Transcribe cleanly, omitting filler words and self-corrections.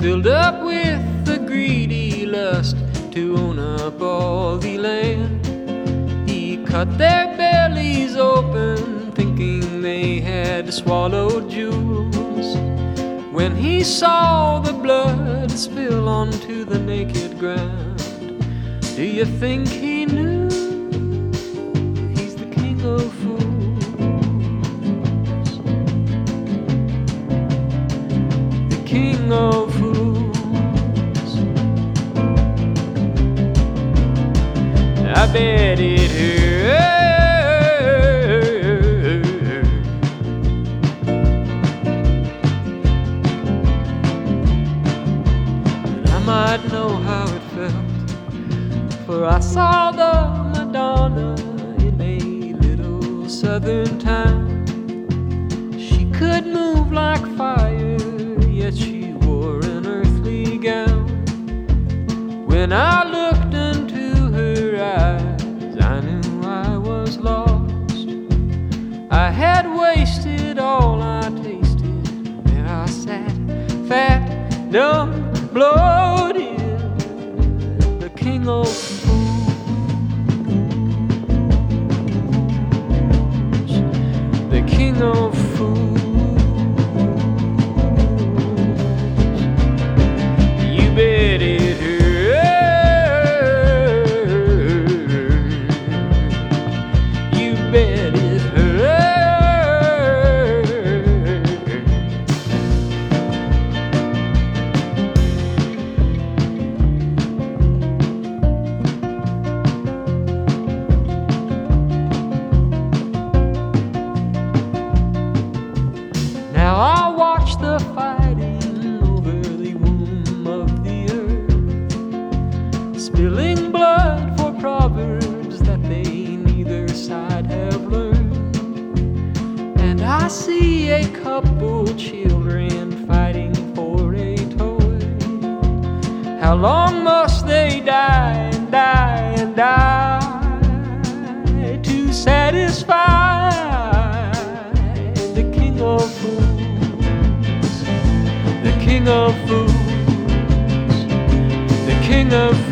filled up with the greedy lust to own up all the land. He cut their bellies open, thinking they had swallowed jewels. When he saw the blood spill onto the naked ground, do you think he knew he's the king of fools? The king of fools. I bet it hurt. I'd know how it felt, for I saw the Madonna in a little southern town. She could move like fire, yet she wore an earthly gown. When I looked into her eyes, I knew I was lost. I had wasted all I tasted. There I sat, fat, dumb, bloated, the king of fools, the king of fools. You bet it hurt. You bet it hurt. Now I watch the fighting over the womb of the earth, spilling blood for proverbs that they neither side have learned. And I see a couple children fighting for a toy. How long must they die and die and die to satisfy the king of fools? The king of fools, the king of fools.